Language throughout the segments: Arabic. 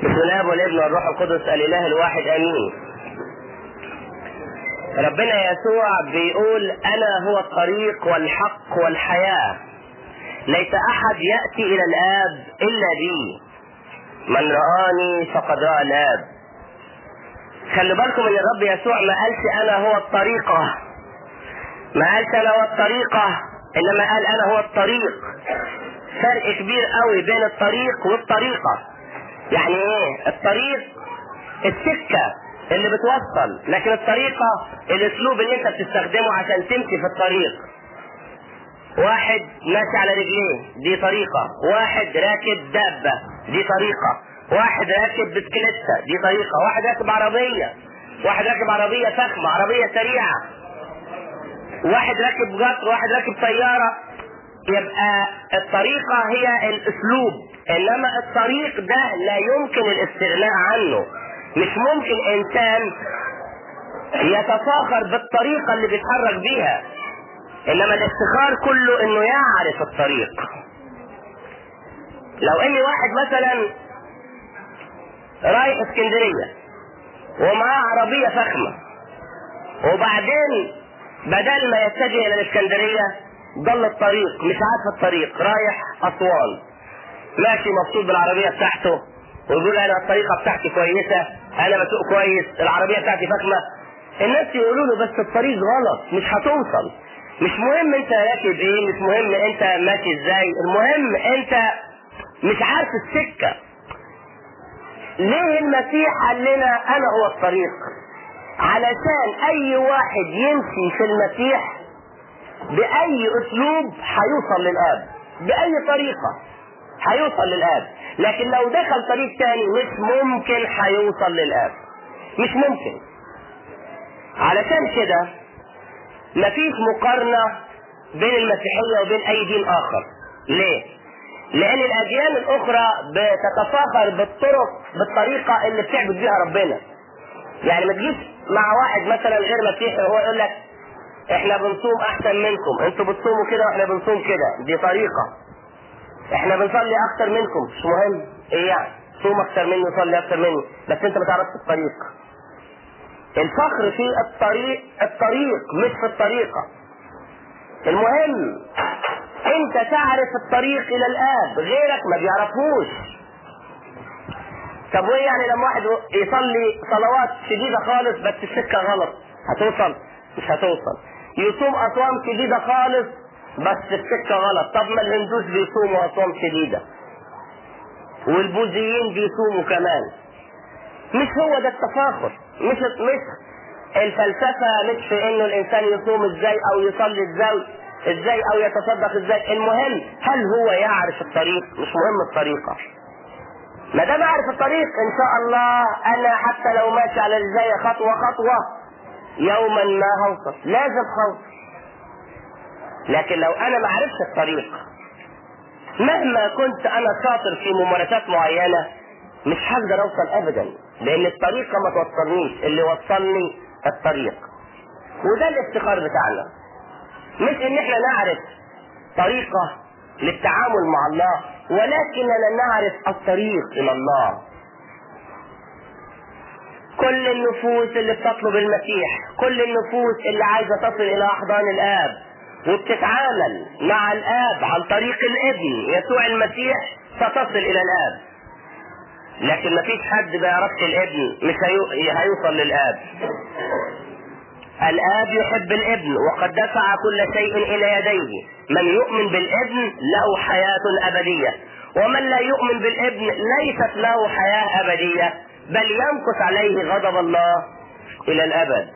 بسم الله والابن والروح القدس الاله الواحد امين. ربنا يسوع بيقول انا هو الطريق والحق والحياة، ليس احد يأتي الى الاب الا بي، من رآني فقد رأى الاب. خلي بالكم ان الرب يسوع ما قالش انا هو الطريقة، ما قالش انا هو الطريقة، انما قال انا هو الطريق. فرق كبير قوي بين الطريق والطريقة. يعني ايه الطريق؟ السكة اللي بتوصل، لكن الطريقة الاسلوب اللي انت بتستخدمه عشان تمشي في الطريق. واحد ماشي على رجليه دي طريقة، واحد راكب دابة دي طريقة، واحد راكب بسكليتة دي طريقة، واحد راكب عربية، واحد راكب عربية فخمة، عربية سريعة، واحد راكب قطر، واحد راكب طيارة. يبقى الطريقة هي الاسلوب، انما الطريق ده لا يمكن الاستغناء عنه. مش ممكن انسان يتفاخر بالطريقة اللي بيتحرك بيها، انما الافتخار كله انه يعرف الطريق. لو ان واحد مثلا رايح اسكندرية ومعاه عربية فخمة، وبعدين بدل ما يتجه الى الاسكندرية ضل الطريق، مش عارف الطريق، رايح اسوان، ماشي مبسوط بالعربية بتاعته ويقول انا الطريقة بتاعتي كويسة، انا بسوق كويس، العربية بتاعتي فخمة. الناس يقولوا له بس الطريق غلط، مش هتوصل. مش مهم انت راكب ايه، مش مهم انت ماشي ازاي، المهم انت مش عارف السكة. ليه المسيح قال لنا انا هو الطريق؟ علشان اي واحد يمشي في المسيح باي اسلوب هيوصل للاب، باي طريقة هيوصل للاب. لكن لو دخل طريق تاني مش ممكن هيوصل للاب، مش ممكن. علشان كده مفيش مقارنة بين المسيحية وبين اي دين اخر. ليه؟ لان الاديان الاخرى بتتفاخر بالطريقة اللي بتعبد بيها ربنا. يعني ما تجيش مع واحد مثلا غير مسيحي وهو يقول لك احنا بنصوم احسن منكم، انتوا بتصوموا كده واحنا بنصوم كده، دي طريقة. احنا بنصلي اكتر منكم، مش مهم ايه يعني، صوم اكتر مني وصلي اكتر مني، بس انت ما تعرفش الطريق. الفخر في الطريق مش في الطريقة. المهم انت تعرف الطريق الى الاب، غيرك ما بيعرفوش. طب وايه يعني لما واحد يصلي صلوات شديدة خالص بس السكة غلط، هتوصل؟ مش هتوصل. يصوم اصوام شديدة خالص بس السكة غلط. طب ما الهندوس بيصوموا اصوام شديدة والبوذيين بيصوموا كمان. مش هو ده التفاخر، مش الفلسفة مش في انه الانسان يصوم ازاي او يصلي ازاي او يتصدق ازاي. المهم هل هو يعرف الطريق؟ مش مهم الطريقة. ما دام اعرف الطريق ان شاء الله انا حتى لو ماشي على الزاوية خطوة خطوة يوما ما هوصل، لازم هوصل. لكن لو انا ما عرفش الطريق، مهما كنت انا شاطر في ممارسات معينة مش هقدر اوصل ابدا، لان الطريقة ما توصلنيش، اللي وصلني الطريق. وده الافتخار بتاعنا، مش ان احنا نعرف طريقة للتعامل مع الله، ولكننا نعرف الطريق الى الله. كل النفوس اللي بتطلب المسيح، كل النفوس اللي عايزة تصل الى احضان الاب وبتتعامل مع الاب عن طريق الابن يسوع المسيح ستصل الى الاب. لكن مفيش حد بيعرفش الابن مش هيوصل للاب. الاب يحب الابن وقد دفع كل شيء الى يديه. من يؤمن بالابن له حياة ابدية، ومن لا يؤمن بالابن ليست له حياة ابدية، بل يمكث عليه غضب الله الى الابد.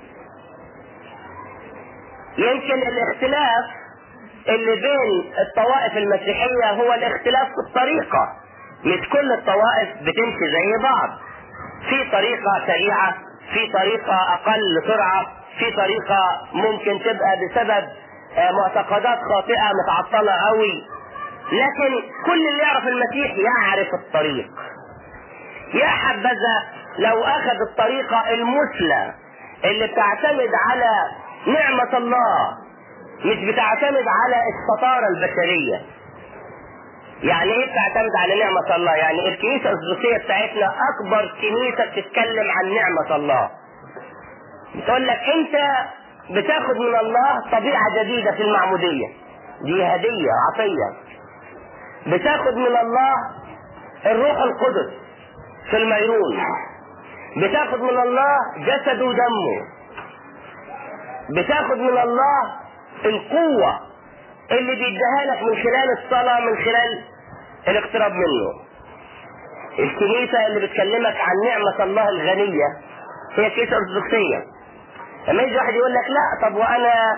يمكن الاختلاف اللي بين الطوائف المسيحية هو الاختلاف في الطريقة. مش كل الطوائف بتمشي زي بعض، في طريقة سريعة، في طريقة اقل سرعة، في طريقة ممكن تبقى بسبب معتقدات خاطئة متعطلة قوي. لكن كل اللي يعرف المسيح يعرف الطريق. يا حبذا لو اخذ الطريقة المثلى اللي بتعتمد على نعمة الله، مش بتعتمد على الشطارة البشرية. يعني ايه بتعتمد على نعمة الله؟ يعني الكنيسة الأرثوذكسية بتاعتنا أكبر كنيسة بتتكلم عن نعمة الله. بتقول لك أنت بتاخد من الله طبيعة جديدة في المعمودية، دي هدية عطية. بتاخد من الله الروح القدس في الميرون. بتاخد من الله جسده ودمه. بتاخد من الله القوة اللي بيديها لك من خلال الصلاة، من خلال الاقتراب منه. الكنيسة اللي بتكلمك عن نعمة الله الغنية هي الكنيسة الأرثوذكسية. لما يجي واحد يقول لك لا طب وانا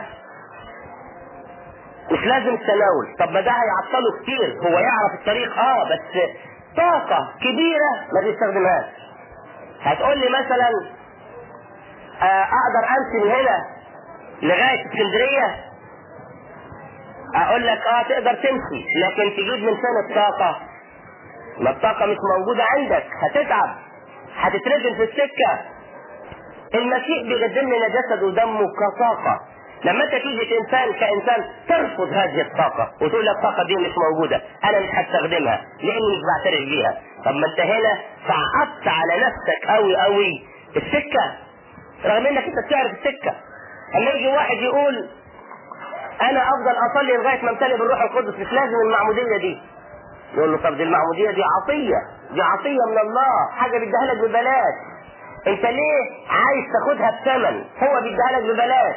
مش لازم التناول، طب ما ده هيعطله كتير، هو يعرف الطريق بس طاقة كبيرة ما بيستخدمهاش. هتقول لي مثلا اقدر امشي من هنا لغاية اسكندرية، اقول لك تقدر تمشي، لكن تجيب من فين الطاقة؟ ما الطاقة مش موجودة عندك، هتتعب، هتترجم في السكة. المسيح بيقدم لنا جسد ودمه كطاقة. لما انت تيجي كإنسان ترفض هذه الطاقة وتقول الطاقة دي مش موجودة، انا مش هستخدمها لاني مش بعترف بيها. طب ما انت هنا صعبت على نفسك قوي السكة، رغم انك انت بتعرف السكة. اما يجي واحد يقول انا افضل اصلي لغاية ما امتلئ بالروح القدس، مش لازم المعمودية دي. يقول له طب دي المعمودية دي عطية، دي عطية من الله، حاجة بيديها لك ببلاش، انت ليه عايز تاخدها بثمن؟ هو بيديها لك ببلاش.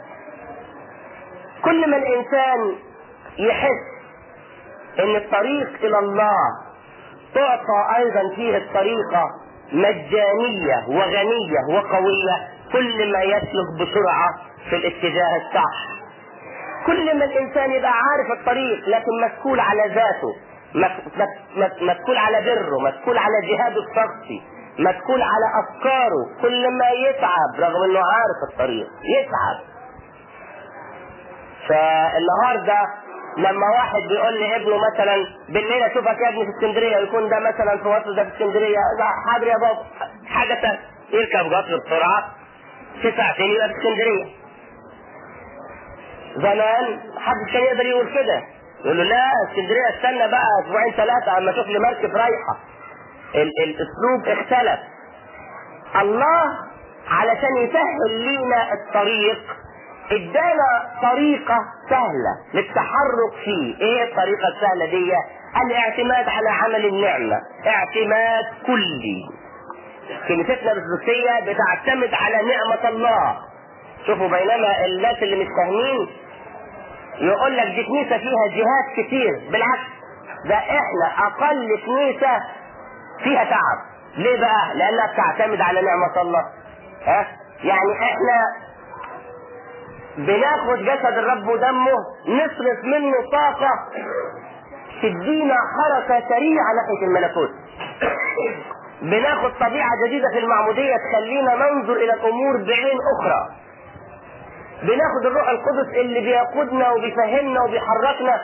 كل ما الانسان يحس ان الطريق الى الله تعطى ايضا فيه الطريقة مجانية وغنية وقوية، كل ما يسلك بسرعة في الاتجاه الصح. كل ما الانسان يبقى عارف الطريق لكن مسؤول على ذاته، مسؤول على بره، مسؤول على جهاده الشخصي، مسؤول على افكاره، كل ما يتعب رغم انه عارف الطريق يتعب. فالنهارده لما واحد بيقول لابنه مثلا بالليل اشوفك يا ابني في اسكندريه، يكون ده مثلا في وسط ده في اسكندريه، حاضر يا بابا، حاجه ثانيه، يركب قطر بسرعه 9 سنين يبقى في اسكندريه. زمان محدش كان يقدر يقول كده، يقول له لا اسكندريه استنى بقى 2 3 اما اشوف لي مركب رايحه. الاسلوب اختلف. الله علشان يسهل لينا الطريق ادانا طريقة سهلة للتحرك فيه. ايه الطريقة السهلة دي؟ الاعتماد على عمل النعمة، اعتماد كلي. كنيستنا الأرثوذكسية بتعتمد على نعمة الله. شوفوا، بينما الناس اللي مش فاهمين يقول لك دي كنيسة فيها جهات كتير، بالعكس ده احنا اقل كنيسة فيها تعب. ليه بقى؟ لانها بتعتمد على نعمة الله. يعني احنا بناخد جسد الرب ودمه، نصرف منه طاقة تدينا حركة سريعة ناحية الملكوت. بناخد طبيعة جديدة في المعمودية تخلينا ننظر الى الامور بعين اخرى. بناخد الروح القدس اللي بيقودنا وبيفهمنا وبيحركنا.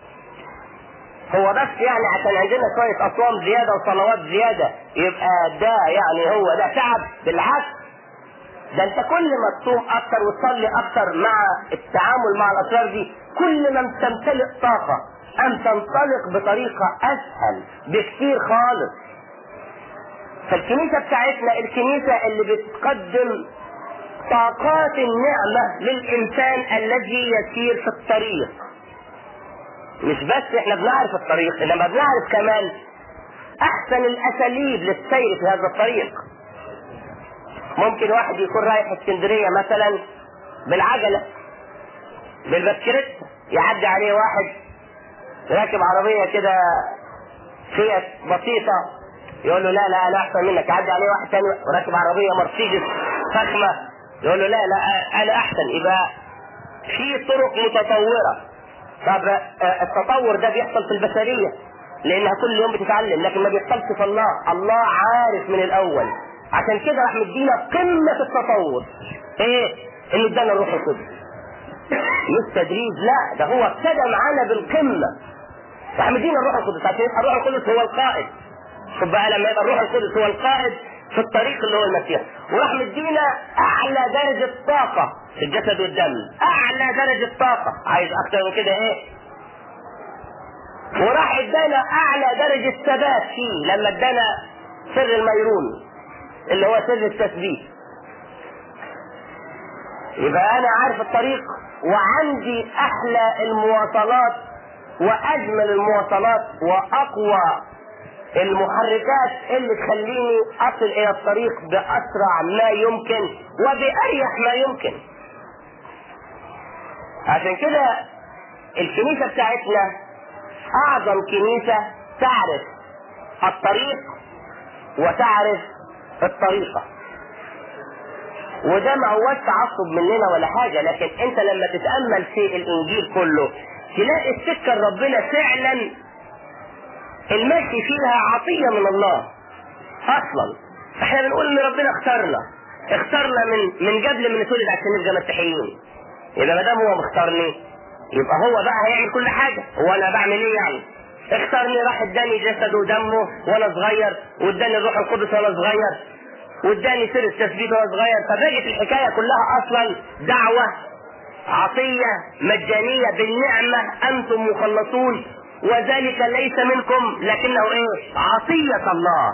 هو بس يعني عشان عندنا شوية اصوام زيادة وصلوات زيادة يبقى ده يعني هو ده تعب؟ بالعكس، ده انت كل ما تصوم اكتر وتصلي اكتر مع التعامل مع الاسرار دي، كل ما تمتلئ طاقة ان تنطلق بطريقة اسهل بكتير خالص. فالكنيسة بتاعتنا الكنيسة اللي بتقدم طاقات النعمة للانسان الذي يسير في الطريق. مش بس احنا بنعرف الطريق، انما بنعرف كمان احسن الاساليب للسير في هذا الطريق. ممكن واحد يكون رايح اسكندرية مثلا بالعجلة بالبسكريت، يعدي عليه واحد راكب عربية كده فيات بسيطة، يقول له لا لا انا احسن منك. يعدي عليه واحد تاني راكب عربية مرسيدس فخمة، يقول له لا لا انا احسن. يبقى في طرق متطورة. طب التطور ده بيحصل في البشرية لانها كل يوم بتتعلم، لكن ما بيحصلش في الله. الله عارف من الاول، عشان كده راح مدينا قمة التطور. ايه؟ انه ادانا الروح القدس. مش تدريج، لا، ده هو ابتدى معانا بالقمة. راح مدينا الروح القدس عشان يبقى الروح القدس هو القائد. شوف بقى لما يبقى الروح القدس هو القائد في الطريق اللي هو المسيح، وراح مدينا اعلى درجة طاقة في الجسد والدم، اعلى درجة طاقة. عايز اكتر من كده ايه؟ وراح ادانا اعلى درجة ثبات فيه لما ادانا سر الميرون اللي هو سر التثبيت. يبقى انا عارف الطريق وعندي احلى المواصلات واجمل المواصلات واقوى المحركات اللي تخليني اصل الى الطريق باسرع ما يمكن وباريح ما يمكن. عشان كده الكنيسة بتاعتنا اعظم كنيسة تعرف الطريق وتعرف الطريقة. وده ما هوش تعصب مننا ولا حاجة، لكن انت لما تتأمل في الانجيل كله تلاقي السكة ربنا فعلا المشي فيها عطية من الله. اصلا احنا بنقول ان ربنا اختارنا من قبل ما نتولد عشان نبقى مسيحيين. اذا ما دام هو مختارني يبقى هو بقى هيعمل كل حاجة. هو انا بعمل ايه يعني؟ اختارني، راح اداني جسده ودمه وانا صغير، واداني الروح القدس وانا صغير، واداني سر التثبيت وانا صغير. فبقت الحكاية كلها اصلا دعوة عطية مجانية بالنعمة انتم مخلصون وذلك ليس منكم لكنه ايه؟ عطية الله.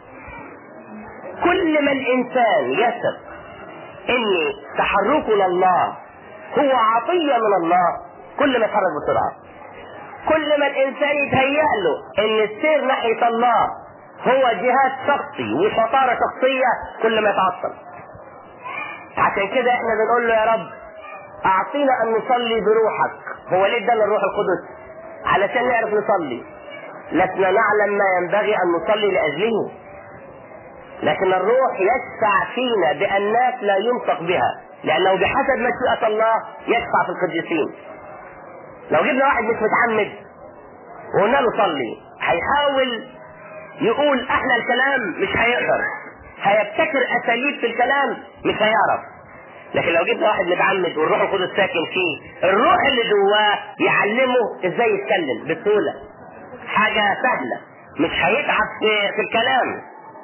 كل ما الانسان يثق ان تحركه لله هو عطية من الله كل ما يتحرك بسرعة. كل ما الانسان يتهيأ له ان السير ناحية الله هو جهاد شخصي وشطارة شخصية كل ما يتعطل. عشان كده احنا بنقول له يا رب اعطينا ان نصلي بروحك. هو ليه ادانا الروح القدس؟ علشان نعرف نصلي. لسنا نعلم ما ينبغي ان نصلي لاجله، لكن الروح يشفع فينا بأنات لا ينطق بها، لانه بحسب مشيئة الله يشفع في القديسين. لو جبنا واحد مش متعمد وقلنا له صلي هيحاول يقول احلى الكلام مش هيقدر، هيبتكر اساليب في الكلام مش هيعرف. لكن لو جبنا واحد متعمد والروح القدس ساكن فيه، الروح اللي جواه يعلمه ازاي يتكلم بسهوله، حاجه سهله، مش هيتعب في الكلام.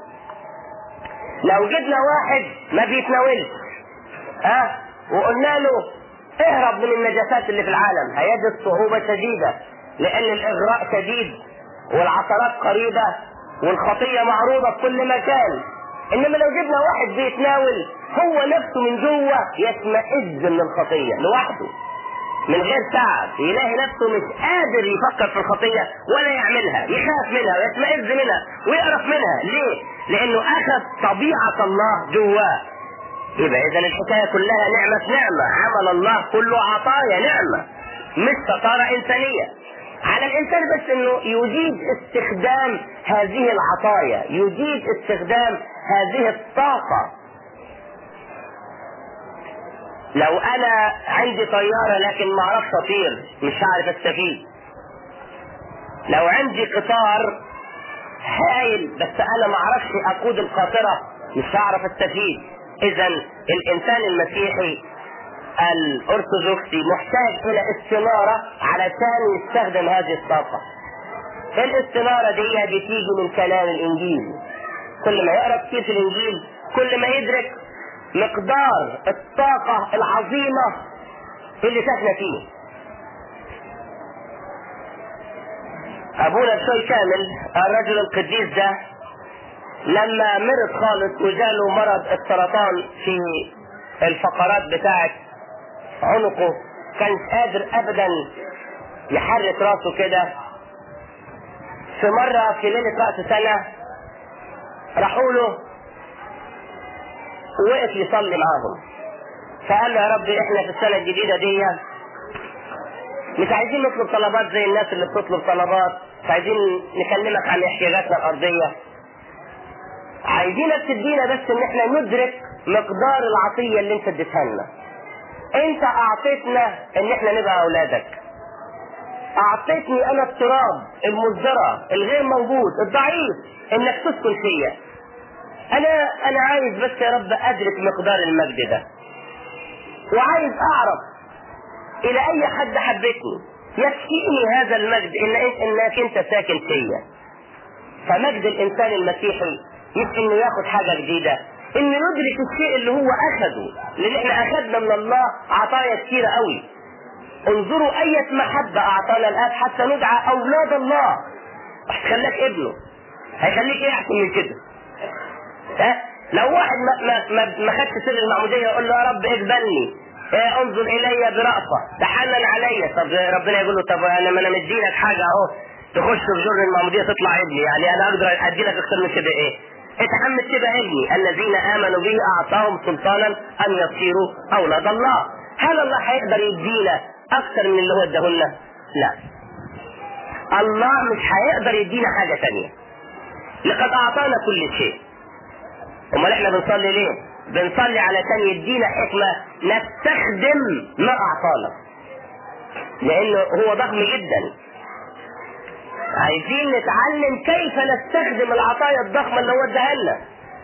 لو جبنا واحد ما بيتناولش وقلنا له اهرب من النجاسات اللي في العالم، هيجد صعوبه شديده لان الاغراء شديد والعثرات قريبه والخطيه معروضه في كل مكان. انما لو جبنا واحد بيتناول هو نفسه من جوه يشمئز من الخطيه لوحده من غير تعب، يلاقي نفسه مش قادر يفكر في الخطيه ولا يعملها، يخاف منها ويشمئز منها ويقرف منها. ليه؟ لانه اخذ طبيعه الله جواه. يبقى اذا الحكايه كلها نعمه في نعمه، عمل الله كله عطايا نعمه مش شطاره انسانيه. على الانسان بس انه يجيد استخدام هذه العطايا، يجيد استخدام هذه الطاقه. لو انا عندي طياره لكن ما اعرفش اطير مش هعرف استفيد. لو عندي قطار هايل بس انا ما اعرفش اقود القاطره مش هعرف استفيد. اذا الانسان المسيحي الارثوذكسي محتاج الى استنارة علشان يستخدم هذه الطاقة. الاستنارة دي بتيجي من كلام الانجيل. كل ما يقرأ كتير في الانجيل كل ما يدرك مقدار الطاقة العظيمة اللي ساكنة فيه. ابونا بشوي كامل الرجل القديس ده لما مرض خالص وجاله مرض السرطان في الفقرات بتاعت عنقه، كانش قادر ابدا يحرك راسه كده. في مرة في ليلة رأس سنة راحوا له ووقف يصلي معاهم، فقال له يا رب احنا في السنة الجديدة دي مش عايزين نطلب طلبات زي الناس اللي بتطلب طلبات، مش عايزين نكلمك عن احتياجاتنا الارضية، عايزينك تدينا بس ان احنا ندرك مقدار العطية اللي انت اديتها لنا. انت اعطيتنا ان احنا نبقى اولادك، اعطيتني انا التراب المزدرع الغير موجود الضعيف انك تسكن فيا. انا عايز بس يا رب ادرك مقدار المجد ده، وعايز اعرف الى اي حد حبيتني. يكفيني هذا المجد انك انت ساكن فيا. فمجد الانسان المسيحي مش انه ياخد حاجة جديدة، انه يدرك الشيء اللي هو اخده، لان احنا اخدنا من الله عطايا كتيرة قوي. انظروا أية محبة أعطانا الآب حتى ندعى أولاد الله. خلاك ابنه، هيخليك ايه احسن من كده؟ ها؟ لو واحد ما خدش سر المعمودية يقول له يا رب اقبلني، انظر الي برأفة، تحنن عليا. طب ربنا يقول له طب انا ما انا مديلك حاجة اهو تخش في جر المعمودية تطلع ابني، يعني انا اقدر ادي لك اكتر من كده ايه؟ اتحمس كده ابني الذين امنوا به اعطاهم سلطانا ان يصيروا اولاد الله. هل الله هيقدر يدينا اكتر من اللي هو اداهولنا؟ لا، الله مش هيقدر يدينا حاجة تانية. لقد اعطانا كل شيء. امال احنا بنصلي ليه؟ بنصلي علشان يدينا حكمة نستخدم ما اعطانا، لانه هو ضخم جدا. عايزين نتعلم كيف نستخدم العطايا الضخمة اللي هو اداها لنا.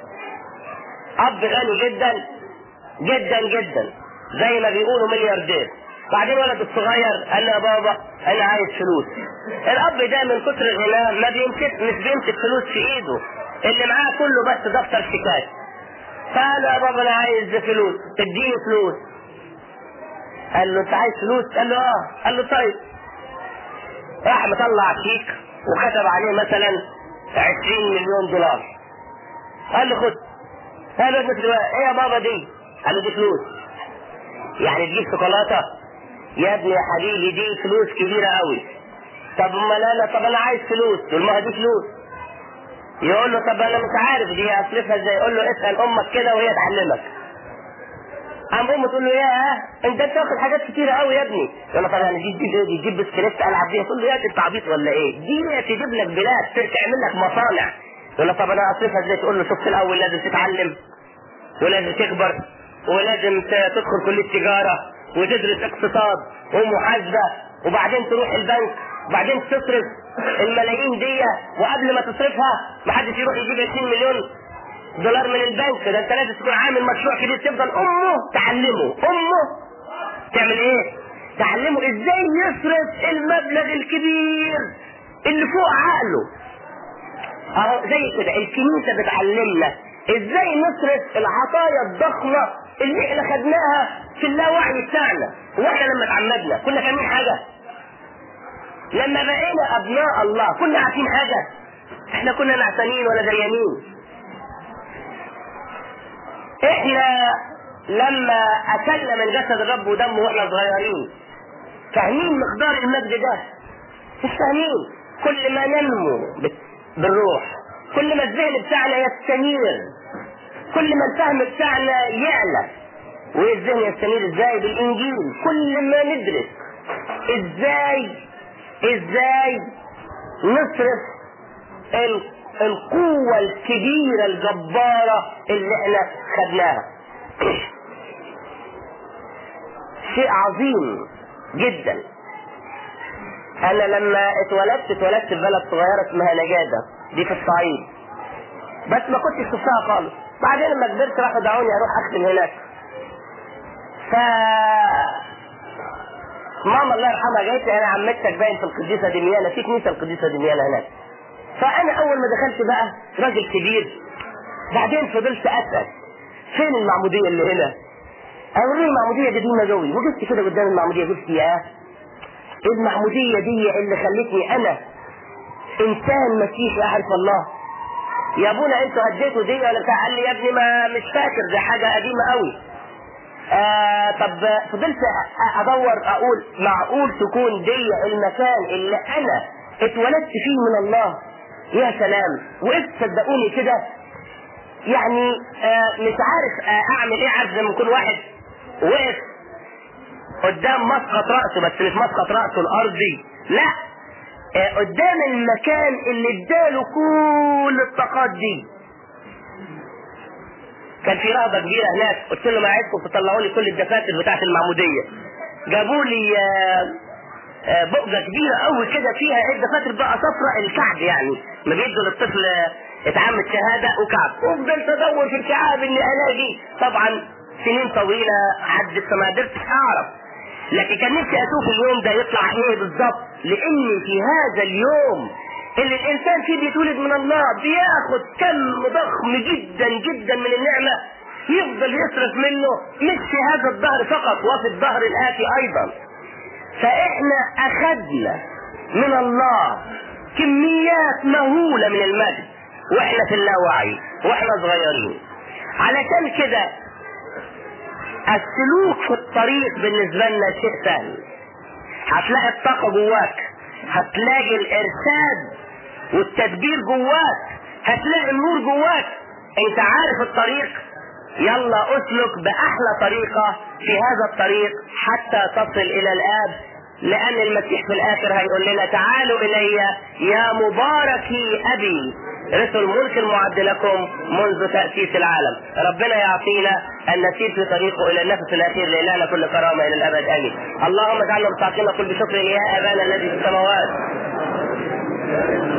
اب غني جدا جدا جدا زي ما بيقولوا ملياردير، بعدين ولد الصغير قال له يا بابا انا عايز فلوس. الاب ده من كتر غناه مش بيمسك فلوس في ايده، اللي معاه كله بس دفتر شيكات. فقال له يا بابا انا عايز فلوس، تديني فلوس. قال له انت عايز فلوس؟ قال له اه. قال له طيب. راح مطلع شيك وكتب عليه مثلا 20 مليون دولار. قال له خد. قال له ايه يا بابا دي؟ قال له دي فلوس. يعني تجيب شوكولاته؟ يا ابني يا حبيبي دي فلوس كبيره قوي. طب امال طب انا عايز فلوس. يقول ما دي فلوس. يقول له طب انا مش عارف دي اصرفها ازاي. يقول له اسال امك كده وهي تعلمك. قام امه تقول له ياه انت بتاخد حاجات كتيره قوي يا ابني. يقول له طب انا دي تجيب بسكليت العب بيها. تقول له يا انت عبيط ولا ايه؟ دي تجيب لك بلاد تعمل لك مصانع. يقول له طب انا اصرفها ازاي؟ تقول له شوف الاول لازم تتعلم ولازم تكبر ولازم تدخل كليه تجاره وتدرس اقتصاد ومحاسبه وبعدين تروح البنك وبعدين تصرف الملايين دي، وقبل ما تصرفها محدش يروح يجيب 20 مليون دولار من البنك. ده انت لازم تكون عامل مشروع كبير تفضل امه تعلمه. امه تعمل ايه؟ تعلمه ازاي يصرف المبلغ الكبير اللي فوق عقله. اهو زي كده الكنيسه بتعلمنا ازاي نصرف العطايا الضخمه اللي احنا خدناها في اللاوعي بتاعنا. واحنا لما اتعمدنا كنا فاهمين حاجه؟ لما بقينا ابناء الله كنا عارفين حاجه؟ احنا كنا نعسانين ولا دريانين. احنا لما اكلنا من جسد الرب ودمه واحنا صغيرين فاهمين مقدار المجد ده؟ مش فاهمين. كل ما ننمو بالروح كل ما الذهن بتاعنا يستنير، كل ما الفهم بتاعنا يعلى. والذهن يستنير ازاي؟ بالانجيل. كل ما ندرس ازاي نصرف القوة الكبيرة الجبارة اللي احنا خدناها. شيء عظيم جدا. انا لما اتولدت في بلد صغيرة اسمها نجادة دي في الصعيد، بس ما كنتش شفتها خالص. بعدين لما كبرت راحوا دعوني اروح اخدم هناك. ماما الله يرحمها جايت لي انا عمتك باين في القديسة دميانة، في كنيسة القديسة دميانة هناك. فانا اول ما دخلت بقى راجل كبير، بعدين فضلت اسال فين المعموديه اللي هنا؟ قالوا لي المعموديه قديمه قوي. وقفت كده قدام المعموديه قلت يا المعموديه دي اللي خلتني انا انسان مسيحي اعرف الله. يا ابونا انتوا هديتوا دي ولا بتاع؟ قال لي يا ابني ما مش فاكر، دي حاجه قديمه قوي. طب فضلت ادور اقول معقول تكون دي المكان اللي انا اتولدت فيه من الله؟ يا سلام. وقفت صدقوني كده يعني مش عارف اعمل ايه. عارف لما يكون واحد وقف قدام مسقط رأسه، بس مش مسقط رأسه الارضي، لا قدام المكان اللي اداله كل الطاقات دي. كان في رهبة كبيرة هناك. قلت لهم عايزكم تطلعوا لي كل الدفاتر بتاعت المعمودية. جابوا لي بقجة كبيرة قوي كده فيها الدفاتر بقى صفراء الكعب، يعني ما بيدوا للطفل اتعمد شهادة وكعب. وفضلت ادور في الكعاب اني الاقي، طبعا سنين طويلة عدت فما قدرتش اعرف، لكن كان نفسي اشوف اليوم ده يطلع ايه بالظبط. لان في هذا اليوم اللي الانسان فيه بيتولد من الله بياخد كم ضخم جدا جدا من النعمة يفضل يصرف منه، مش في هذا الظهر فقط وفي الظهر الآتي ايضا. فاحنا اخذنا من الله كميات مهولة من المجد واحنا في اللاوعي واحنا صغيرين. علشان كده السلوك في الطريق بالنسبة لنا شيء سهل. هتلاقي الطاقة جواك، هتلاقي الارشاد والتدبير جواك، هتلاقي النور جواك. انت عارف الطريق، يلا اسلك باحلى طريقة في هذا الطريق حتى تصل الى الاب، لان المسيح في الاخر هيقول لنا تعالوا الي يا مباركي ابي رثوا الملك المعد لكم منذ تأسيس العالم. ربنا يعطينا ان نسير في طريقه الى النفس الاخير، لإلهنا كل كرامة الى الابد امين. اللهم اجعلنا مستحقين نقول بشكر يا ابانا الذي في السماوات.